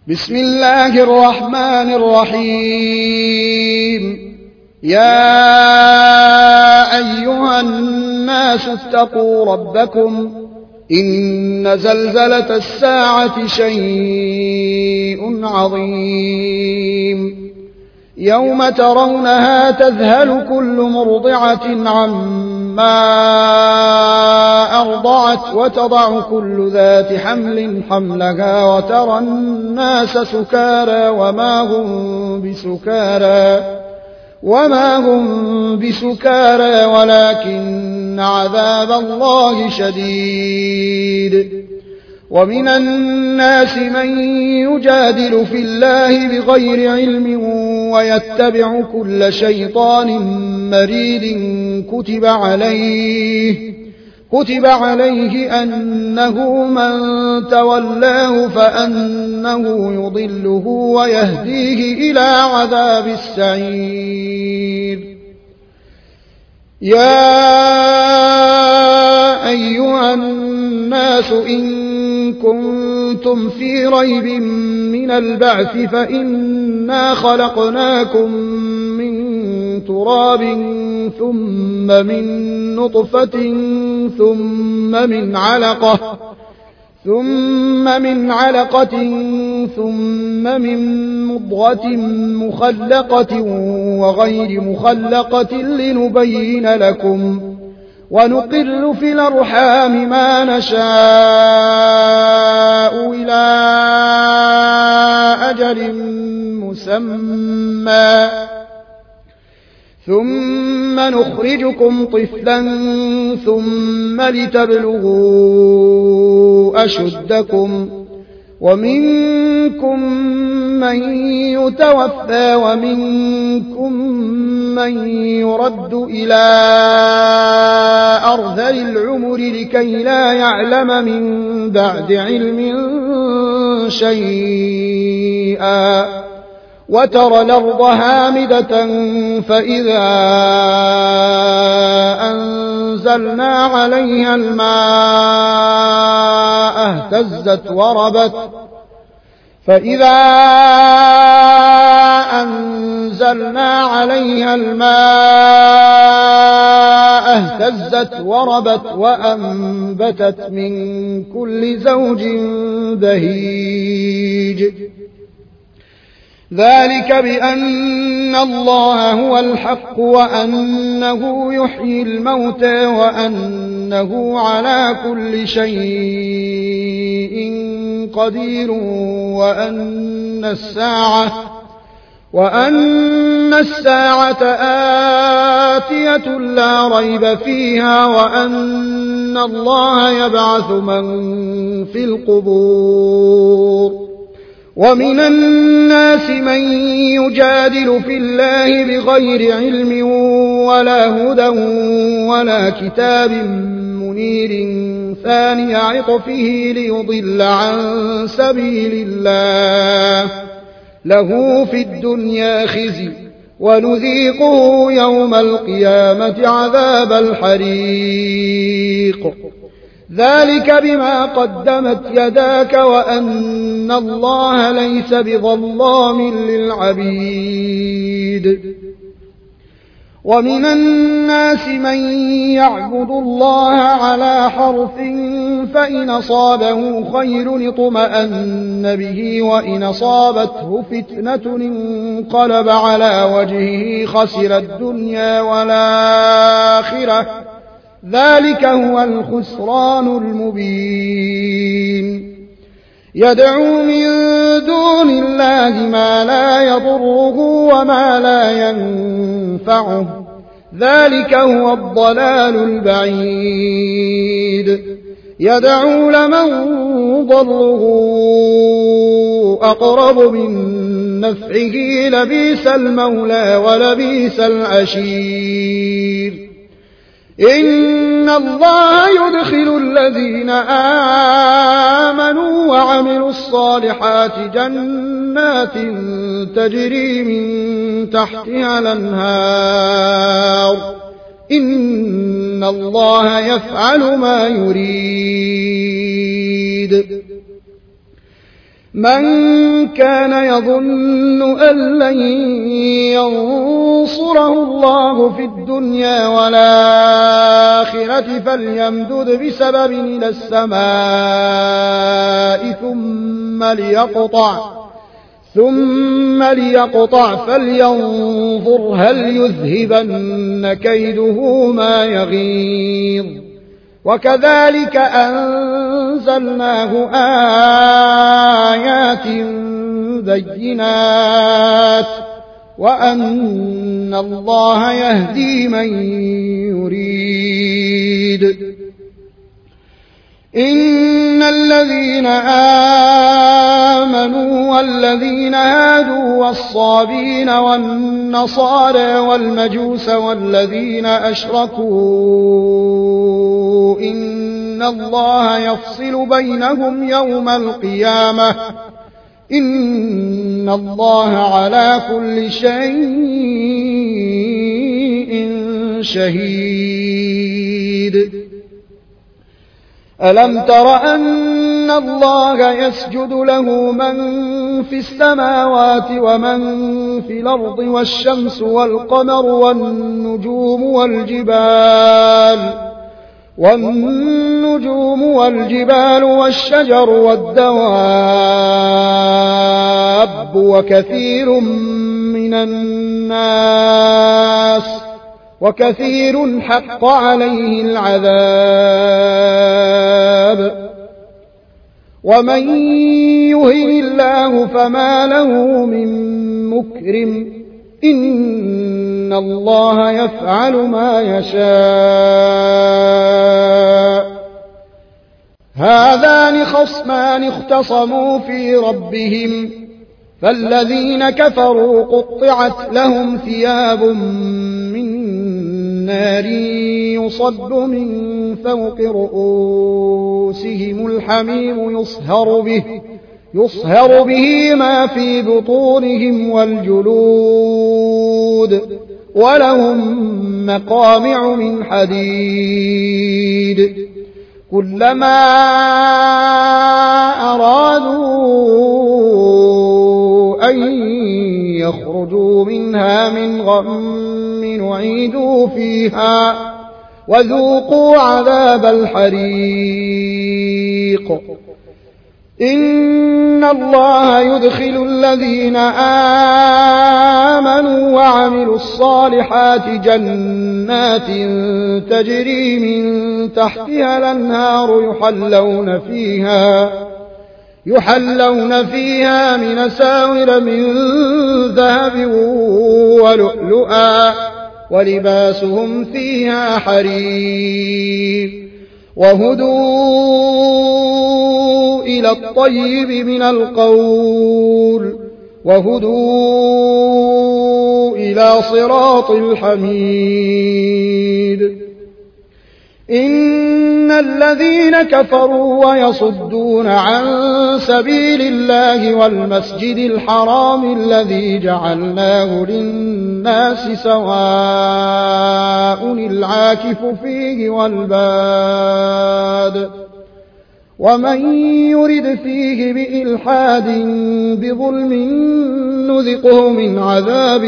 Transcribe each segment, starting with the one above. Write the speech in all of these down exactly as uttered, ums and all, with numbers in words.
بسم الله الرحمن الرحيم. يا أيها الناس اتقوا ربكم إن زلزلة الساعة شيء عظيم يوم ترونها تذهل كل مرضعة عما أرضعت وتضع كل ذات حمل حملها وترى الناس سكارى وما هم بسكارى وما هم بسكارى ولكن عذاب الله شديد. ومن الناس من يجادل في الله بغير علم ويتبع كل شيطان مريد كتب عليه كتب عليه أنه من تولاه فأنه يضله ويهديه إلى عذاب السعير. يا أيها الناس إن كنتم في ريب من البعث فإنا خلقناكم من تراب ثم من نطفة ثم من علقة ثم من علقة ثم من مضغة مخلقة وغير مخلقة لنبين لكم ونقر في الأرحام ما نشاء إلى أجل مسمى ثم نخرجكم طفلا ثم لتبلغوا أشدكم ومنكم من يتوفى ومنكم من يرد إلى أرذل العمر لكي لا يعلم من بعد علم شيئا وترى الأرض هامدة فإذا أنزلنا عليها الماء اهتزت وربت فإذا أنزلنا عليها الماء اهتزت وربت وأنبتت من كل زوج بهيج. ذلك بأن الله هو الحق وأنه يحيي الموتى وأنه على كل شيء قدير وأن الساعة وأن الساعة آتية لا ريب فيها وأن الله يبعث من في القبور. ومن الناس من يجادل في الله بغير علم ولا هدى ولا كتاب منير ثاني عطفه ليضل عن سبيل الله له في الدنيا خزي ونذيقه يوم القيامة عذاب الحريق. ذلك بما قدمت يداك وأن الله ليس بظلام للعبيد. ومن الناس من يعبد الله على حرف فإن أصابه خير اطمأن به وإن أصابته فتنة انقلب على وجهه خسر الدنيا والآخرة ذلك هو الخسران المبين. يدعو من دون الله ما لا يضره وما لا ينفعه ذلك هو الضلال البعيد. يدعو لمن ضره أقرب من نفعه لبئس المولى ولبئس العشير. إن الله يدخل الذين آمنوا وعملوا الصالحات جنات تجري من تحتها الأنهار إن الله يفعل ما يريد. من كان يظن أن لن ينصره الله في الدنيا والآخرة فليمدد بسبب إلى السماء ثم ليقطع ثم ليقطع فلينظر هل يذهبن كيده ما يغيظ. وكذلك أنزلناه آيات بينات وأن الله يهدي من يريد. إن الذين آمنوا والذين هادوا والصابين والنصارى والمجوس والذين أشركوا إن الله يفصل بينهم يوم القيامة إن الله على كل شيء شهيد. ألم تر أن الله يسجد له من في السماوات ومن في الأرض والشمس والقمر والنجوم والجبال والنجوم والجبال والشجر والدواب وكثير من الناس وكثير حق عليه العذاب. ومن يهن الله فما له من مكرم إن الله يفعل ما يشاء. هذان خصمان اختصموا في ربهم فالذين كفروا قطعت لهم ثياب من نار يصب من فوق رؤوسهم الحميم يصهر به يصهر به ما في بطونهم والجلود ولهم مقامع من حديد كلما أرادوا أن يخرجوا منها من غم نعيدوا فيها وذوقوا عذاب الحريق. إن الله يدخل الذين آمنوا وعملوا الصالحات جنات تجري من تحتها الأنهار يحلون فيها يحلون فيها من أساور من ذهب ولؤلؤا ولباسهم فيها حرير وهدوا إلى الطيب من القول وهدوا إلى صراط الحميد. إن الذين كفروا ويصدون عن سبيل الله والمسجد الحرام الذي جعلناه للناس سواء العاكف فيه والباد ومن يرد فيه بإلحاد بظلم نذقه من عذاب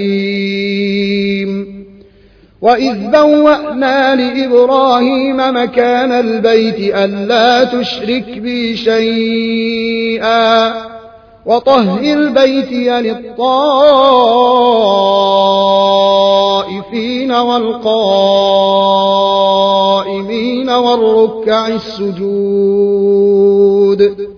أليم. وإذ بوأنا لإبراهيم مكان البيت ألا تشرك بي شيئا وطهر بيتي للطائفين والقائمين والركع السجود.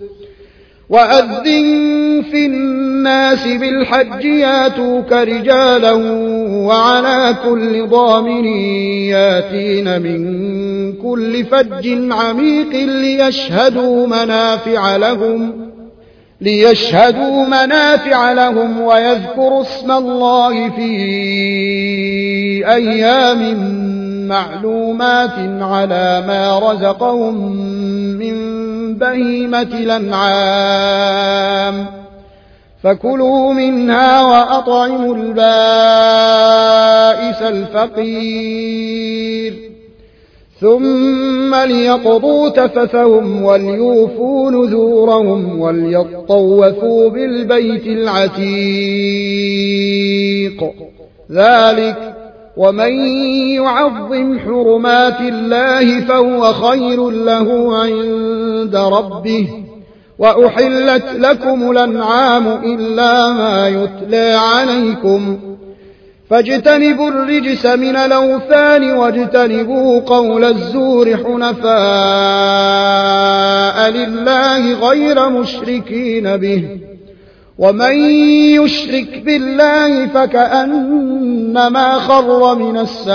وأذن في الناس بالحج ياتوك رجالا وعلى كل ضامر ياتين من كل فج عميق ليشهدوا منافع لهم ليشهدوا منافع لهم ويذكروا اسم الله في أيام معلومات على ما رزقهم من بهيمة الأنعام فكلوا منها وأطعموا البائس الفقير ثم ليقضوا تفثهم وليوفوا نذورهم وليطوفوا بالبيت العتيق ذلك ومن يعظم حرمات الله فهو خير له عند ربه وأحلت لكم الأنعام إلا ما يتلى عليكم فاجتنبوا الرجس من الأوثان واجتنبوا قول الزور حنفاء لله غير مشركين به ومن يشرك بالله فكأنما خر من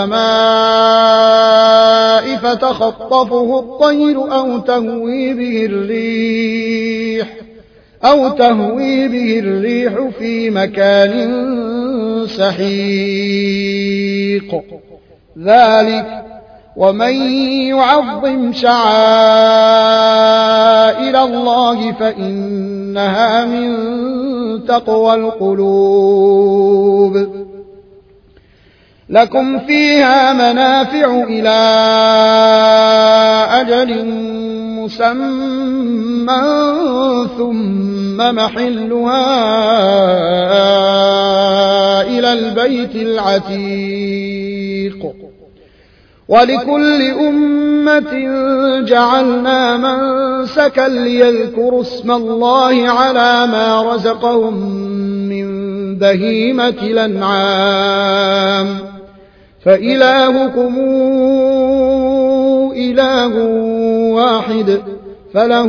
السماء فتخطفه الطير أو تهوي به الريح أو تهوي به الريح في مكان سحيق ذلك ومن يعظم شعائر الله فإنها من تقوى القلوب لكم فيها منافع إلى أجل مسمى ثم محلها إلى البيت العتيق ولكل أمة جعلنا منسكا ليذكروا اسم الله على ما رزقهم من بهيمة الأنعام فإلهكم إله واحد فله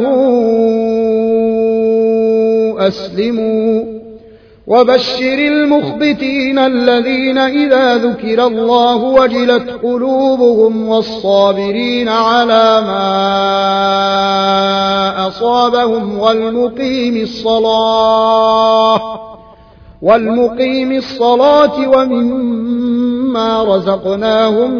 أسلموا وبشر المخبتين الذين إذا ذكر الله وجلت قلوبهم والصابرين على ما أصابهم والمقيم الصلاة والمقيم الصلاة ومما رزقناهم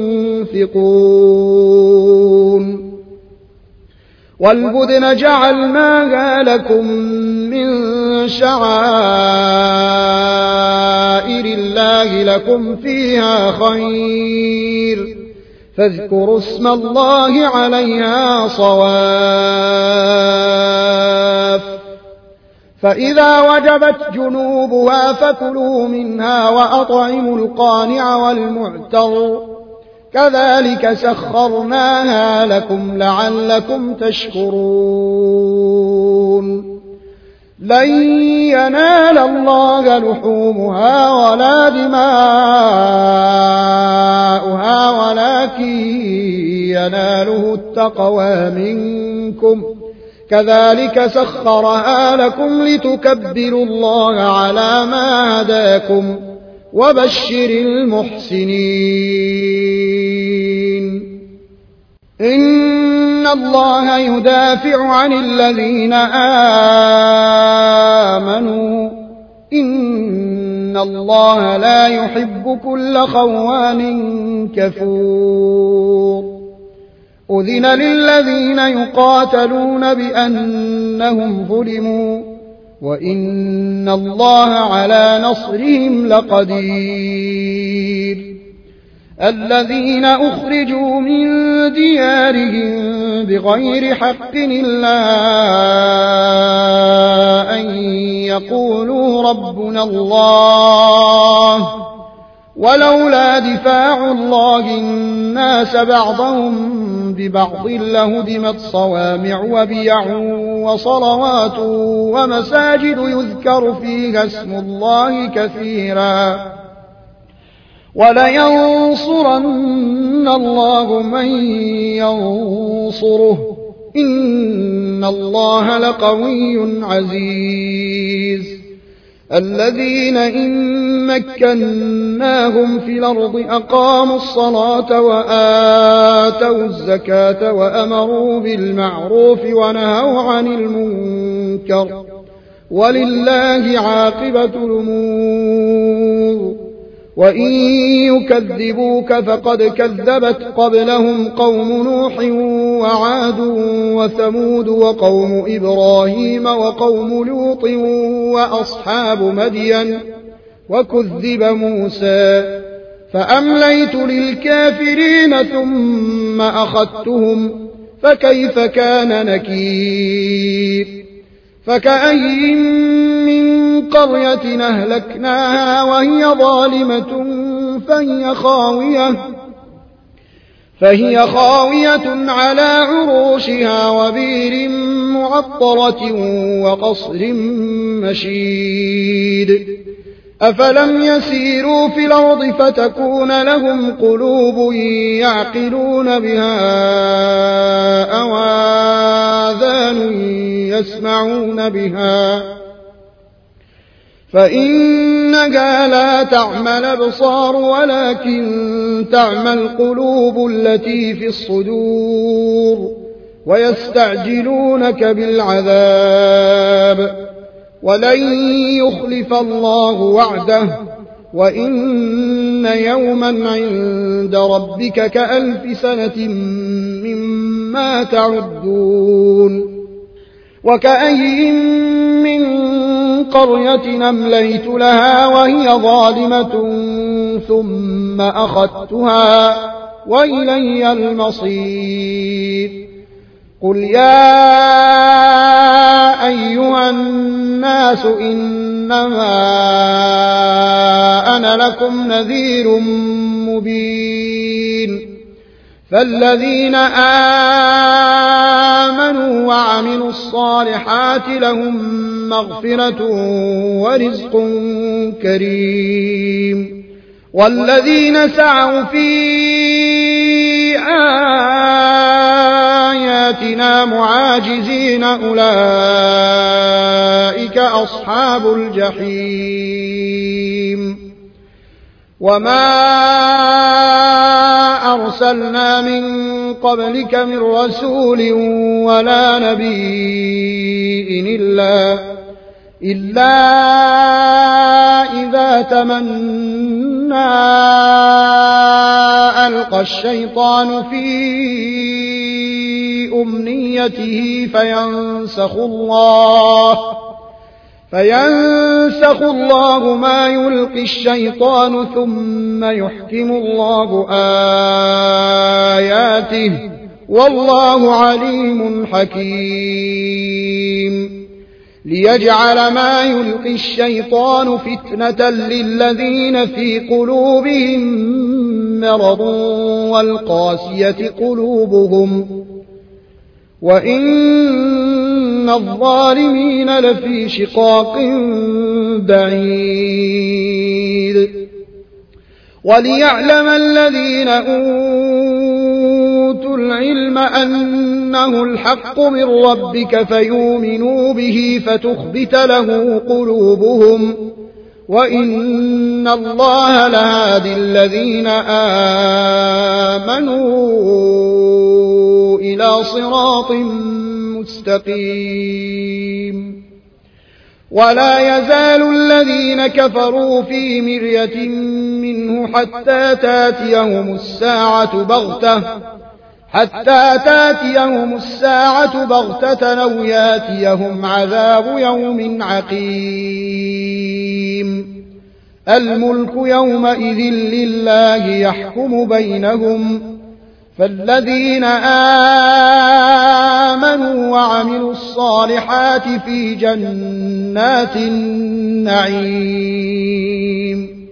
ينفقون والبدن جعلناها لكم من شعائر الله لكم فيها خير فاذكروا اسم الله عليها صواف فإذا وجبت جنوبها فكلوا منها وأطعموا القانع والمعتر كذلك سخرناها لكم لعلكم تشكرون لن ينال الله لحومها ولا دماؤها ولكن يناله التقوى منكم كذلك سخرها لكم لتكبروا الله على ما هداكم وبشر المحسنين إن الله يدافع عن الذين آمنوا إن الله لا يحب كل خوان كفور أذن للذين يقاتلون بأنهم ظلموا وإن الله على نصرهم لقدير الذين أخرجوا من ديارهم بغير حق إلا أن يقولوا ربنا الله ولولا دفاع الله الناس بعضهم ببعض لهدمت صوامع وبيع وصلوات ومساجد يذكر فيها اسم الله كثيرا ولينصرن الله من ينصره إن الله لقوي عزيز الذين إن مكناهم في الأرض أقاموا الصلاة وآتوا الزكاة وأمروا بالمعروف ونهوا عن المنكر ولله عاقبة الأمور وإن يكذبوك فقد كذبت قبلهم قوم نوح وعاد وثمود وقوم إبراهيم وقوم لوط وأصحاب مدين وكذب موسى فأمليت للكافرين ثم أخذتهم فكيف كان نكير فكأي من قرية أهلكناها وهي ظالمة فهي خاوية فهي خاوية على عروشها وبير معطرة وقصر مشيد أفلم يسيروا في الأرض فتكون لهم قلوب يعقلون بها أو آذان يسمعون بها فإنها لا تعمى الأبصار ولكن تعمى القلوب التي في الصدور ويستعجلونك بالعذاب ولن يخلف الله وعده وإن يوما عند ربك كألف سنة مما تعدون وكأي من قرية أمليت لها وهي ظالمة ثم أخذتها وإلي المصير قل يا أيها الناس إنما أنا لكم نذير مبين فالذين آمنوا وعملوا الصالحات لهم مغفرة ورزق كريم والذين سعوا في آياتنا معاجزين أولئك أصحاب الجحيم وما أرسلنا من قبلك من رسول ولا نبي إلا, إلا إذا تمنى ألقى الشيطان في أمنيته فينسخ الله فينسخ الله ما يلقي الشيطان ثم يحكم الله آياته والله عليم حكيم ليجعل ما يلقي الشيطان فتنة للذين في قلوبهم مرض والقاسية قلوبهم وإن الظالمين لفي شقاق بعيد وليعلم الذين أوتوا العلم أنه الحق من ربك فيؤمنوا به فتخبت له قلوبهم وإن الله لهادي الذين آمنوا إلى صراط مستقيم ولا يزال الذين كفروا في مرية منه حتى تاتيهم الساعة بغتة حتى تاتيهم الساعة بغتة أو ياتيهم عذاب يوم عقيم الملك يومئذ لله يحكم بينهم فالذين آمنوا وعملوا الصالحات في جنات النعيم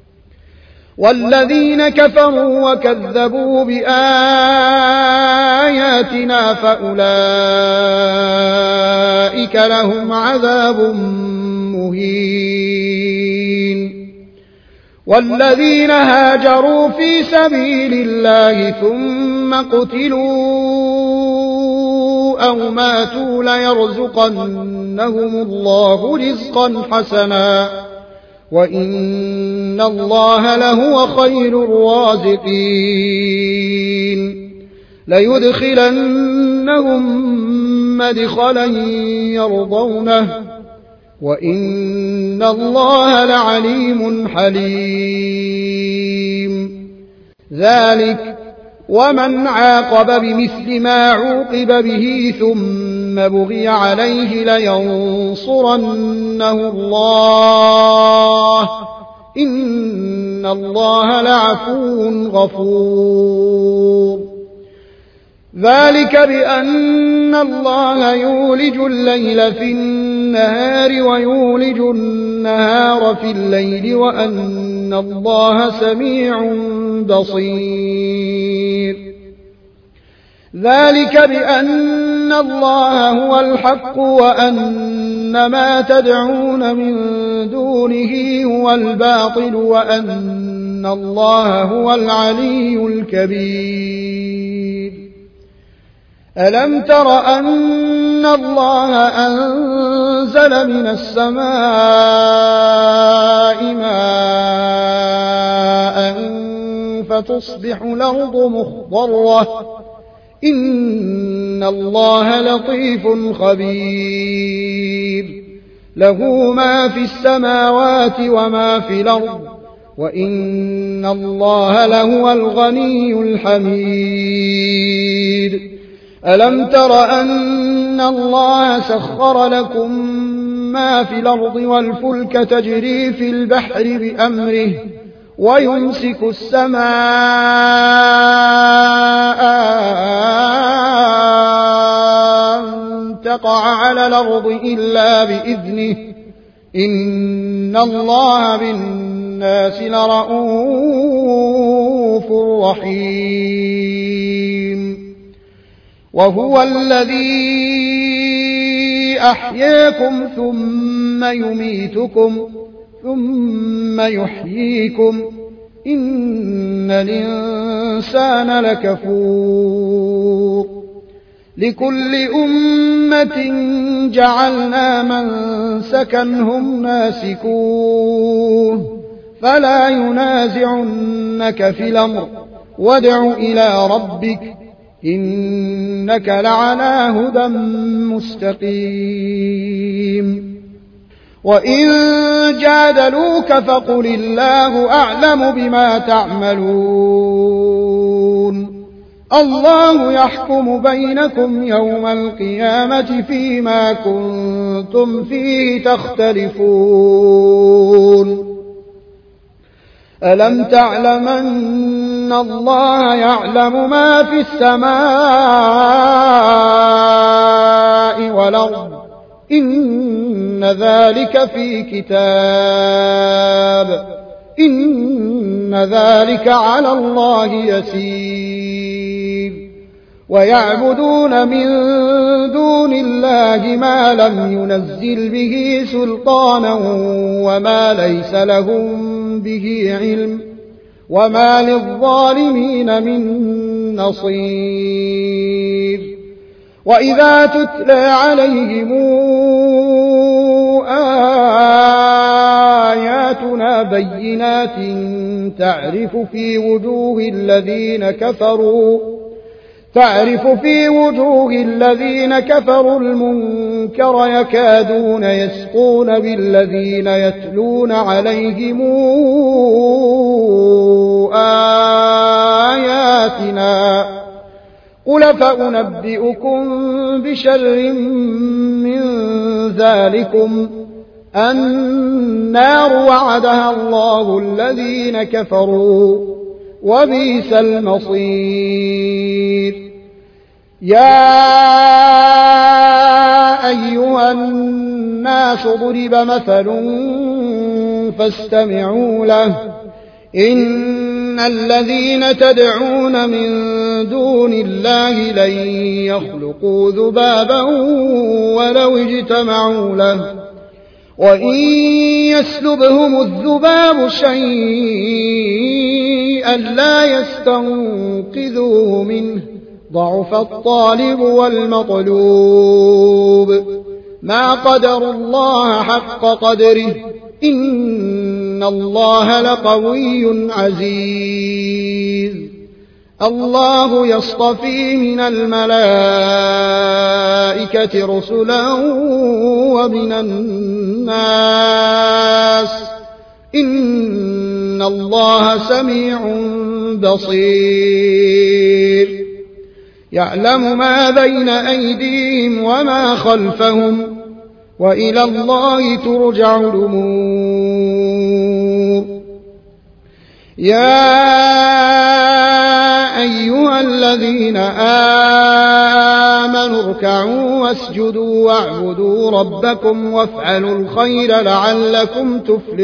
والذين كفروا وكذبوا بآياتنا فأولئك لهم عذاب مهين والذين هاجروا في سبيل الله ثم قتلوا أو ماتوا ليرزقنهم الله رزقا حسنا وإن الله لهو خير الرازقين ليدخلنهم مدخلا يرضونه وإن الله لعليم حليم ذلك ومن عاقب بمثل ما عوقب به ثم بغي عليه لينصرنه الله إن الله لعفو غفور ذلك بأن الله يولج الليل في النهار ويولج النهار في الليل وأن الله سميع بصير ذلك بأن الله هو الحق وأن ما تدعون من دونه هو الباطل وأن الله هو العلي الكبير ألم تر أن الله أنزل من السماء ماء فتصبح الأرض مخضرة إن الله لطيف خبير له ما في السماوات وما في الأرض وإن الله لهو الغني الحميد ألم تر أن الله سخر لكم ما في الأرض والفلك تجري في البحر بأمره ويمسك السماء أن تقع على الأرض إلا بإذنه إن الله بالناس لرءوف رحيم وهو الذي أحياكم ثم يميتكم ثم يحييكم إن الإنسان لكفور لكل أمة جعلنا منسكا هم ناسكوه فلا ينازعنك في الأمر وادع إلى ربك إنك لعلى هدى مستقيم وإن جادلوك فقل الله أعلم بما تعملون الله يحكم بينكم يوم القيامة فيما كنتم فيه تختلفون ألم تعلم أن الله يعلم ما في السماء والأرض إن ذلك في كتاب إن ذلك على الله يسير ويعبدون من دون الله ما لم ينزل به سلطانا وما ليس لهم به علم وما للظالمين من نصير وإذا تتلى عليهم آياتنا بينات تعرف في وجوه الذين كفروا تعرف في وجوه الذين كفروا المنكر يكادون يسقون بالذين يتلون عليهم آياتنا قل فأنبئكم بشر من ذلكم النار وعدها الله الذين كفروا وبئس المصير يا أيها الناس ضرب مثل فاستمعوا له إن الذين تدعون من دون الله لن يخلقوا ذبابا ولو اجتمعوا له وإن يسلبهم الذباب شيئا لا يستنقذوه منه ضعف الطالب والمطلوب ما قدروا الله حق قدره إن الله لقوي عزيز الله يصطفي من الملائكة رسلا ومن الناس إن الله سميع بصير يعلم ما بين أيديهم وما خلفهم وإلى الله ترجع الأمور يا أيها الذين آمنوا اركعوا واسجدوا واعبدوا ربكم وافعلوا الخير لعلكم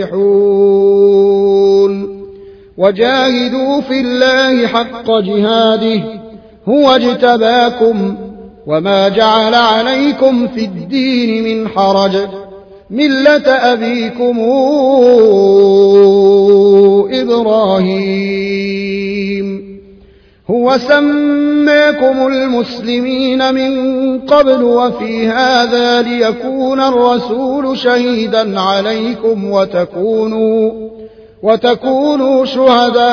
تفلحون وجاهدوا في الله حق جهاده هو اجتباكم وما جعل عليكم في الدين من حرج ملة أبيكم إبراهيم هو سماكم المسلمين من قبل وفي هذا ليكون الرسول شهيدا عليكم وتكونوا, وتكونوا شهداء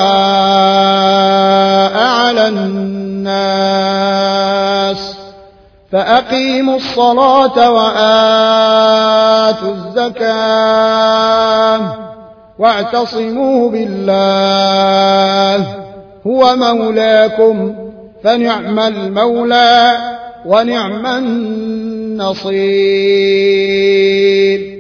على الناس فأقيموا الصلاة وآتوا الزكاة واعتصموا بالله هو مولاكم فنعم المولى ونعم النصير.